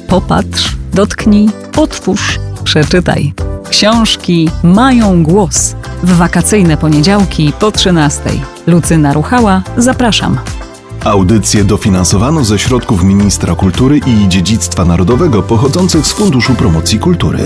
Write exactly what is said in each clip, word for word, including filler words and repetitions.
Popatrz, dotknij, otwórz, przeczytaj. Książki mają głos. W wakacyjne poniedziałki po trzynastej. Lucyna Ruchała, zapraszam. Audycję dofinansowano ze środków Ministra Kultury i Dziedzictwa Narodowego pochodzących z Funduszu Promocji Kultury.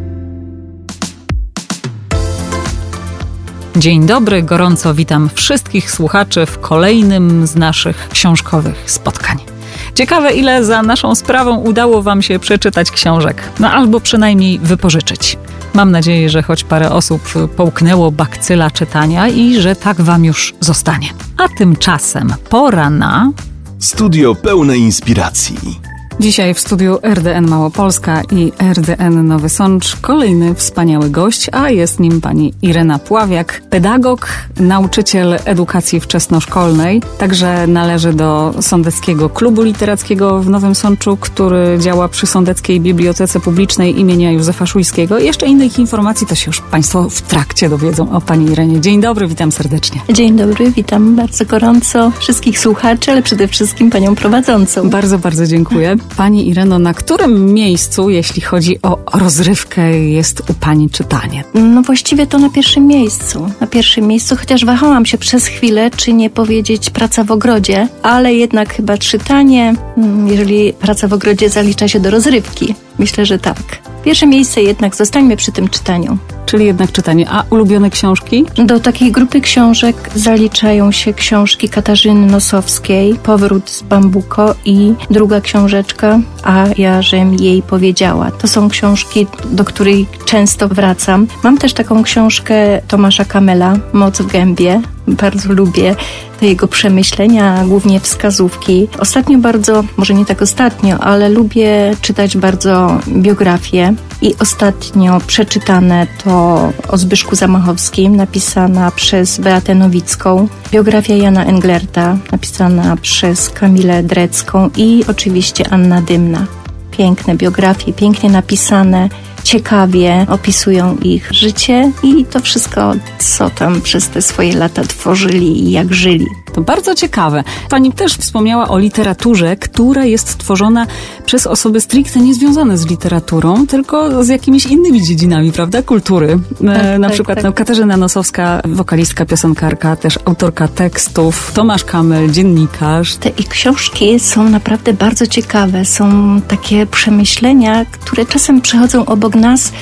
Dzień dobry, gorąco witam wszystkich słuchaczy w kolejnym z naszych książkowych spotkań. Ciekawe, ile za naszą sprawą udało Wam się przeczytać książek, no albo przynajmniej wypożyczyć. Mam nadzieję, że choć parę osób połknęło bakcyla czytania i że tak Wam już zostanie. A tymczasem pora na... Studio pełne inspiracji. Dzisiaj w studiu R D N Małopolska i R D N Nowy Sącz kolejny wspaniały gość, a jest nim pani Irena Pławiak, pedagog, nauczyciel edukacji wczesnoszkolnej, także należy do Sądeckiego Klubu Literackiego w Nowym Sączu, który działa przy Sądeckiej Bibliotece Publicznej imienia Józefa Szujskiego. I jeszcze innych informacji to się już Państwo w trakcie dowiedzą o pani Irenie. Dzień dobry, witam serdecznie. Dzień dobry, witam bardzo gorąco wszystkich słuchaczy, ale przede wszystkim panią prowadzącą. Bardzo, bardzo dziękuję. Pani Ireno, na którym miejscu, jeśli chodzi o rozrywkę, jest u pani czytanie? No właściwie to na pierwszym miejscu. Na pierwszym miejscu, chociaż wahałam się przez chwilę, czy nie powiedzieć praca w ogrodzie, ale jednak chyba czytanie, jeżeli praca w ogrodzie zalicza się do rozrywki. Myślę, że tak. Pierwsze miejsce jednak, zostańmy przy tym czytaniu. Czyli jednak czytanie. A ulubione książki? Do takiej grupy książek zaliczają się książki Katarzyny Nosowskiej, Powrót z Bambuko i druga książeczka, A ja żem jej powiedziała. To są książki, do której często wracam. Mam też taką książkę Tomasza Kamela, Moc w gębie. Bardzo lubię te jego przemyślenia, głównie wskazówki. Ostatnio bardzo, może nie tak ostatnio, ale lubię czytać bardzo biografie. I ostatnio przeczytane to o Zbyszku Zamachowskim, napisana przez Beatę Nowicką. Biografia Jana Englerta, napisana przez Kamilę Drecką i oczywiście Anna Dymna. Piękne biografie, pięknie napisane, ciekawie opisują ich życie i to wszystko, co tam przez te swoje lata tworzyli i jak żyli. To bardzo ciekawe. Pani też wspomniała o literaturze, która jest tworzona przez osoby stricte niezwiązane z literaturą, tylko z jakimiś innymi dziedzinami, prawda? Kultury. Tak, e, na tak, przykład tak. No, Katarzyna Nosowska, wokalistka, piosenkarka, też autorka tekstów, Tomasz Kamel, dziennikarz. Te ich książki są naprawdę bardzo ciekawe. Są takie przemyślenia, które czasem przechodzą obok nas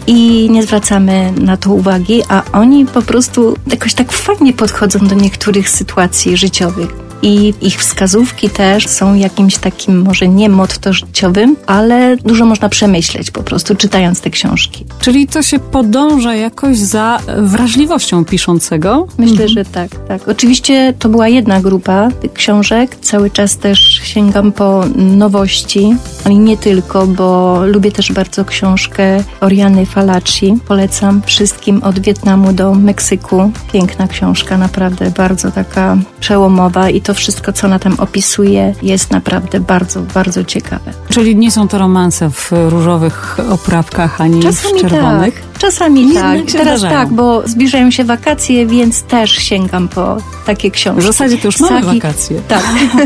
i nie zwracamy na to uwagi, a oni po prostu jakoś tak fajnie podchodzą do niektórych sytuacji życiowych. I ich wskazówki też są jakimś takim, może nie motto życiowym, ale dużo można przemyśleć po prostu czytając te książki. Czyli to się podąża jakoś za wrażliwością piszącego? Myślę, mhm. że tak, tak. Oczywiście to była jedna grupa tych książek. Cały czas też sięgam po nowości, ale nie tylko, bo lubię też bardzo książkę Oriany Fallaci. Polecam wszystkim od Wietnamu do Meksyku. Piękna książka, naprawdę bardzo taka przełomowa i to To wszystko, co ona tam opisuje, jest naprawdę bardzo, bardzo ciekawe. Czyli nie są to romanse w różowych oprawkach, ani czasami w czerwonych? Tak, czasami Jednak tak. się Teraz zdarzają. tak, bo zbliżają się wakacje, więc też sięgam po takie książki. W zasadzie to już mamy sagi, wakacje. Tak.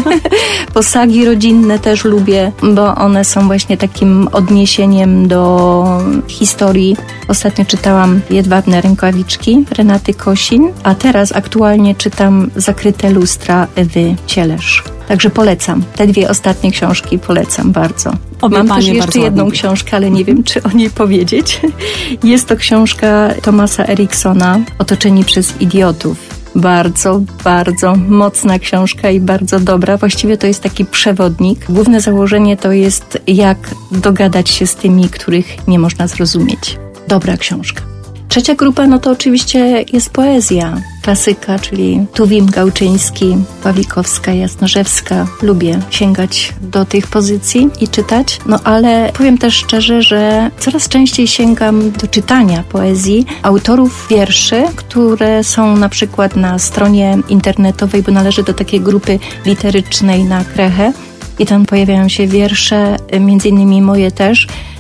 Po sagi rodzinne też lubię, bo one są właśnie takim odniesieniem do historii. Ostatnio czytałam Jedwabne rękawiczki Renaty Kosin, a teraz aktualnie czytam Zakryte lustra Ewy Cielesz. Także polecam. Te dwie ostatnie książki polecam bardzo. Obie Mam panie też jeszcze jedną ładnie. książkę, ale nie wiem, czy o niej powiedzieć. Jest to książka Thomasa Eriksona Otoczeni przez idiotów. Bardzo, bardzo mocna książka i bardzo dobra. Właściwie to jest taki przewodnik. Główne założenie to jest, jak dogadać się z tymi, których nie można zrozumieć. Dobra książka. Trzecia grupa, no to oczywiście jest poezja. Klasyka, czyli Tuwim, Gałczyński, Pawlikowska, Jasnorzewska. Lubię sięgać do tych pozycji i czytać, no ale powiem też szczerze, że coraz częściej sięgam do czytania poezji autorów wierszy, które są na przykład na stronie internetowej, bo należy do takiej grupy literycznej na Krechę. I tam pojawiają się wiersze, między innymi moje też.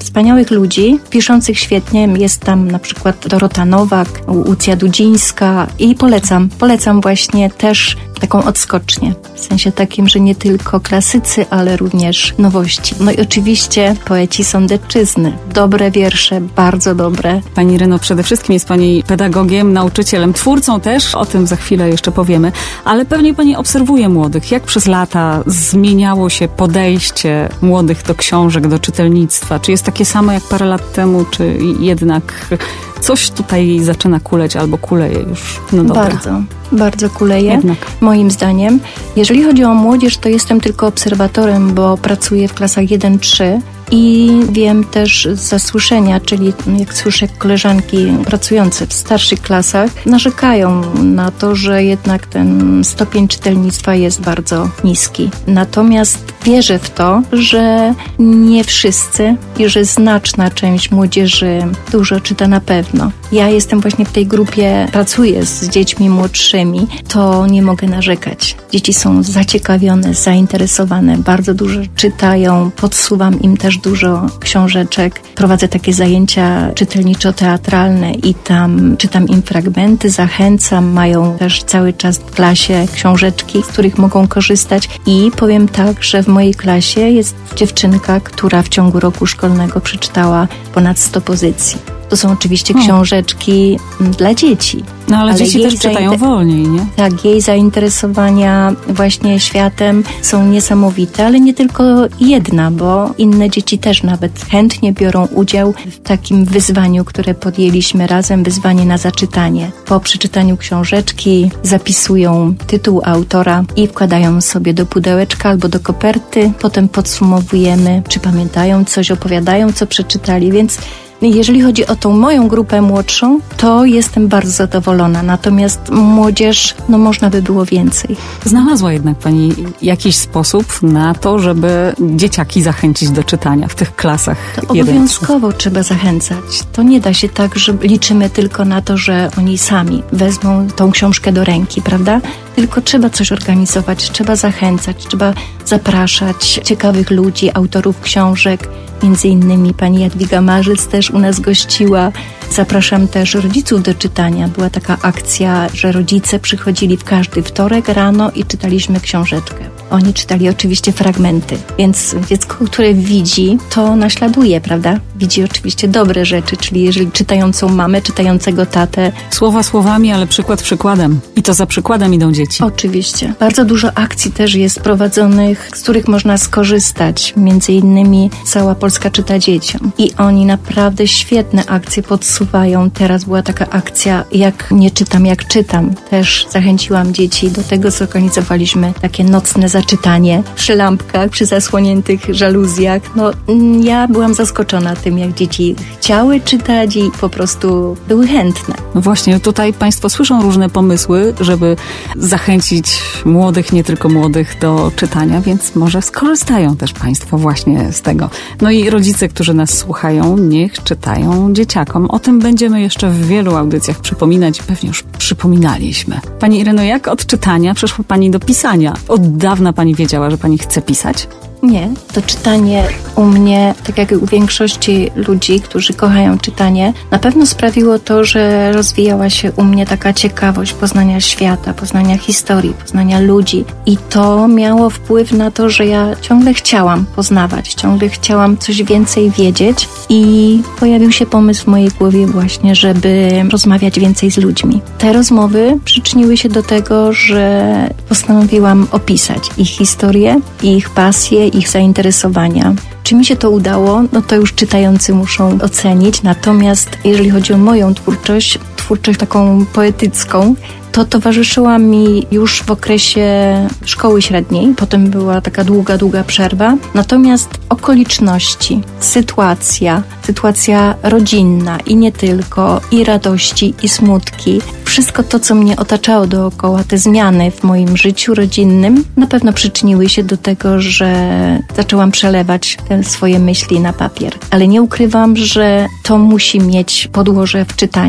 wspaniałych ludzi, piszących świetnie. Jest tam na przykład Dorota Nowak, Łucja Dudzińska i polecam, polecam właśnie też taką odskocznię. W sensie takim, że nie tylko klasycy, ale również nowości. No i oczywiście poeci sądecczyzny. Dobre wiersze, bardzo dobre. Pani Ireno, przede wszystkim jest Pani pedagogiem, nauczycielem, twórcą też, o tym za chwilę jeszcze powiemy, ale pewnie Pani obserwuje młodych. Jak przez lata zmieniało się podejście młodych do książek, do czytelnictwa? Czy jest takie samo jak parę lat temu, czy jednak coś tutaj zaczyna kuleć albo kuleje już? No dobra. Bardzo, bardzo kuleje. Jednak. Moim zdaniem. Jeżeli chodzi o młodzież, to jestem tylko obserwatorem, bo pracuję w klasach jeden trzy i wiem też z zasłyszenia, czyli jak słyszę koleżanki pracujące w starszych klasach, narzekają na to, że jednak ten stopień czytelnictwa jest bardzo niski. Natomiast wierzę w to, że nie wszyscy i że znaczna część młodzieży dużo czyta na pewno. Ja jestem właśnie w tej grupie, pracuję z dziećmi młodszymi, to nie mogę narzekać. Dzieci są zaciekawione, zainteresowane, bardzo dużo czytają, podsuwam im też dużo książeczek. Prowadzę takie zajęcia czytelniczo-teatralne i tam czytam im fragmenty, zachęcam, mają też cały czas w klasie książeczki, z których mogą korzystać i powiem tak, że w mojej klasie jest dziewczynka, która w ciągu roku szkolnego przeczytała ponad sto pozycji. To są oczywiście hmm. książeczki dla dzieci. No ale, ale dzieci też czytają zainter- wolniej, nie? Tak, jej zainteresowania właśnie światem są niesamowite, ale nie tylko jedna, bo inne dzieci też nawet chętnie biorą udział w takim wyzwaniu, które podjęliśmy razem, wyzwanie na zaczytanie. Po przeczytaniu książeczki zapisują tytuł autora i wkładają sobie do pudełeczka albo do koperty. Potem podsumowujemy, czy pamiętają coś, opowiadają, co przeczytali, więc jeżeli chodzi o tą moją grupę młodszą, to jestem bardzo zadowolona. Natomiast młodzież, no można by było więcej. Znalazła jednak Pani jakiś sposób na to, żeby dzieciaki zachęcić do czytania w tych klasach? To obowiązkowo trzeba zachęcać. To nie da się tak, że liczymy tylko na to, że oni sami wezmą tą książkę do ręki, prawda? Tylko trzeba coś organizować, trzeba zachęcać, trzeba zapraszać ciekawych ludzi, autorów książek. Między innymi pani Jadwiga Marzyc też u nas gościła. Zapraszam też rodziców do czytania. Była taka akcja, że rodzice przychodzili w każdy wtorek rano i czytaliśmy książeczkę. Oni czytali oczywiście fragmenty, więc dziecko, które widzi, to naśladuje, prawda? Widzi oczywiście dobre rzeczy, czyli jeżeli czytającą mamę, czytającego tatę. Słowa słowami, ale przykład przykładem. I to za przykładem idą dzieci. Oczywiście. Bardzo dużo akcji też jest prowadzonych, z których można skorzystać. Między innymi Cała Polska czyta dzieciom. I oni naprawdę świetne akcje podsuwają. Teraz była taka akcja Jak nie czytam, jak czytam. Też zachęciłam dzieci do tego, zorganizowaliśmy takie nocne zaczytanie przy lampkach, przy zasłoniętych żaluzjach. No, ja byłam zaskoczona tym, jak dzieci chciały czytać i po prostu były chętne. No właśnie, tutaj Państwo słyszą różne pomysły, żeby zachęcić młodych, nie tylko młodych do czytania, więc może skorzystają też Państwo właśnie z tego. No i rodzice, którzy nas słuchają, niech czytają dzieciakom. O tym będziemy jeszcze w wielu audycjach przypominać i pewnie już przypominaliśmy. Pani Ireno, jak od czytania przeszła Pani do pisania? Od dawna Pani wiedziała, że Pani chce pisać? Nie, to czytanie u mnie, tak jak u większości ludzi, którzy kochają czytanie, na pewno sprawiło to, że rozwijała się u mnie taka ciekawość poznania świata, poznania historii, poznania ludzi i to miało wpływ na to, że ja ciągle chciałam poznawać, ciągle chciałam coś więcej wiedzieć i pojawił się pomysł w mojej głowie właśnie, żeby rozmawiać więcej z ludźmi. Te rozmowy przyczyniły się do tego, że postanowiłam opisać ich historię, ich pasję, ich zainteresowania. Czy mi się to udało? No to już czytający muszą ocenić. Natomiast jeżeli chodzi o moją twórczość, twórczość taką poetycką, to towarzyszyła mi już w okresie szkoły średniej. Potem była taka długa, długa przerwa. Natomiast okoliczności, sytuacja, sytuacja rodzinna i nie tylko, i radości, i smutki, wszystko to, co mnie otaczało dookoła, te zmiany w moim życiu rodzinnym, na pewno przyczyniły się do tego, że zaczęłam przelewać te swoje myśli na papier. Ale nie ukrywam, że to musi mieć podłoże w czytaniu.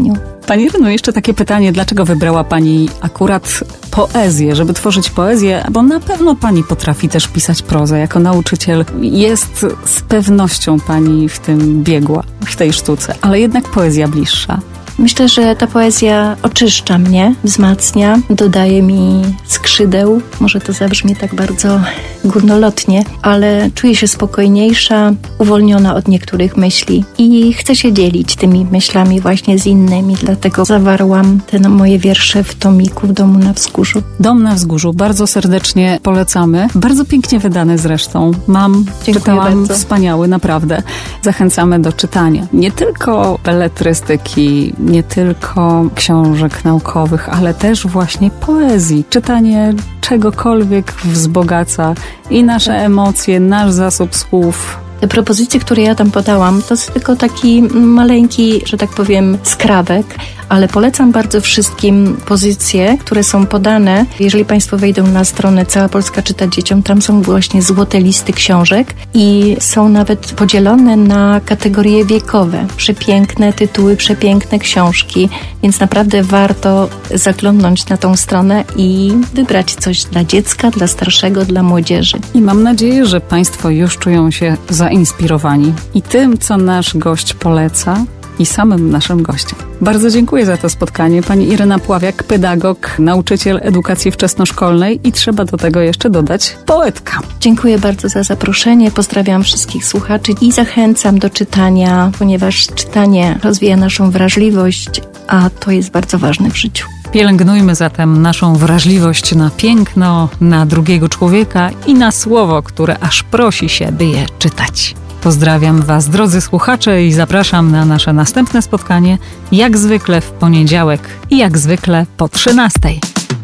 Pani Ireno, jeszcze takie pytanie, dlaczego wybrała Pani akurat poezję, żeby tworzyć poezję, bo na pewno Pani potrafi też pisać prozę. Jako nauczyciel jest z pewnością Pani w tym biegła, w tej sztuce, ale jednak poezja bliższa. Myślę, że ta poezja oczyszcza mnie, wzmacnia, dodaje mi skrzydeł. Może to zabrzmi tak bardzo górnolotnie, ale czuję się spokojniejsza, uwolniona od niektórych myśli i chcę się dzielić tymi myślami właśnie z innymi, dlatego zawarłam te moje wiersze w tomiku w Domu na Wzgórzu. Dom na Wzgórzu, bardzo serdecznie polecamy. Bardzo pięknie wydany zresztą. Mam, Dziękuję czytałam, bardzo. Wspaniały, naprawdę. Zachęcamy do czytania. Nie tylko beletrystyki, nie tylko książek naukowych, ale też właśnie poezji. Czytanie czegokolwiek wzbogaca i nasze emocje, nasz zasób słów. Te propozycje, które ja tam podałam, to jest tylko taki maleńki, że tak powiem, skrawek, ale polecam bardzo wszystkim pozycje, które są podane. Jeżeli Państwo wejdą na stronę Cała Polska czyta dzieciom, tam są właśnie złote listy książek i są nawet podzielone na kategorie wiekowe. Przepiękne tytuły, przepiękne książki, więc naprawdę warto zaglądnąć na tą stronę i wybrać coś dla dziecka, dla starszego, dla młodzieży. I mam nadzieję, że Państwo już czują się zainspirowani i tym, co nasz gość poleca, i samym naszym gościem. Bardzo dziękuję za to spotkanie. Pani Irena Pławiak, pedagog, nauczyciel edukacji wczesnoszkolnej i trzeba do tego jeszcze dodać poetka. Dziękuję bardzo za zaproszenie. Pozdrawiam wszystkich słuchaczy i zachęcam do czytania, ponieważ czytanie rozwija naszą wrażliwość, a to jest bardzo ważne w życiu. Pielęgnujmy zatem naszą wrażliwość na piękno, na drugiego człowieka i na słowo, które aż prosi się, by je czytać. Pozdrawiam Was, drodzy słuchacze, i zapraszam na nasze następne spotkanie, jak zwykle w poniedziałek i jak zwykle po trzynastej.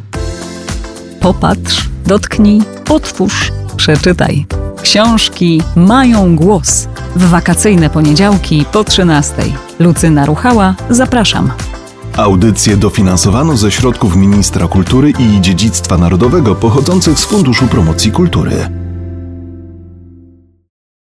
Popatrz, dotknij, otwórz, przeczytaj. Książki mają głos. W wakacyjne poniedziałki po trzynastej. Lucyna Ruchała, zapraszam. Audycję dofinansowano ze środków Ministra Kultury i Dziedzictwa Narodowego pochodzących z Funduszu Promocji Kultury.